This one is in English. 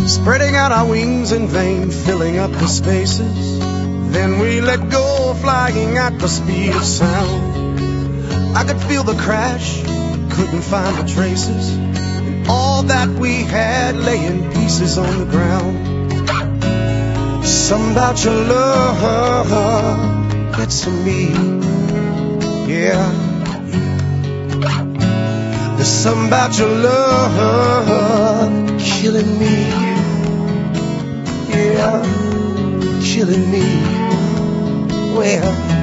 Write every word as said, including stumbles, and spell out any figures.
spreading out our wings in vain, filling up the spaces. Then we let go, flying at the speed of sound. I could feel the crash, couldn't find the traces, and all that we had lay in pieces on the ground. Something about your love gets to me, yeah. There's something about your love killing me, yeah, killing me. Well,